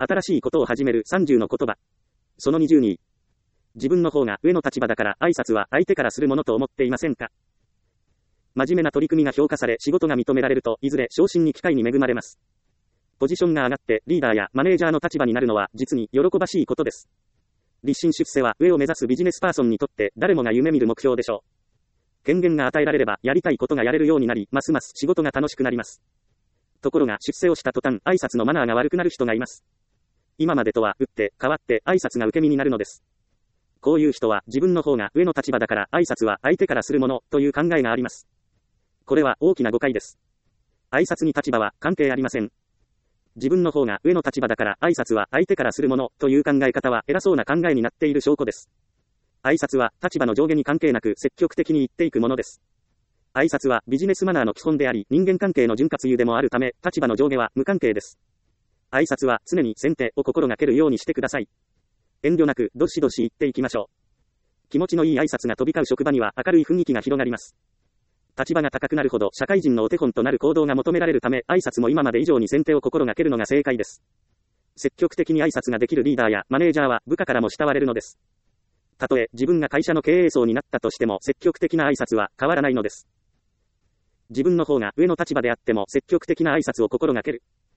新しいことを始める30の言葉。その22。自分の方が上の立場だから挨拶は相手からするものと思っていませんか？真面目な取り組みが評価され仕事が認められるといずれ昇進に機会に恵まれます。ポジションが上がってリーダーやマネージャーの立場になるのは実に喜ばしいことです。立身出世は上を目指すビジネスパーソンにとって誰もが夢見る目標でしょう。権限が与えられればやりたいことがやれるようになり、ますます仕事が楽しくなります。ところが出世をした途端、挨拶のマナーが悪くなる人がいます。今までとは打って変わって挨拶が受け身になるのです。こういう人は自分の方が上の立場だから挨拶は相手からするものという考えがあります。これは大きな誤解です。挨拶に立場は関係ありません。自分の方が上の立場だから挨拶は相手からするものという考え方は偉そうな考えになっている証拠です。挨拶は立場の上下に関係なく積極的に言っていくものです。挨拶はビジネスマナーの基本であり、人間関係の潤滑油でもあるため、立場の上下は無関係です。挨拶は常に先手を心がけるようにしてください。遠慮なくどしどし言っていきましょう。気持ちのいい挨拶が飛び交う職場には明るい雰囲気が広がります。立場が高くなるほど社会人のお手本となる行動が求められるため、挨拶も今まで以上に先手を心がけるのが正解です。積極的に挨拶ができるリーダーやマネージャーは部下からも慕われるのです。たとえ自分が会社の経営層になったとしても積極的な挨拶は変わらないのです。自分の方が上の立場であっても積極的な挨拶を心がける。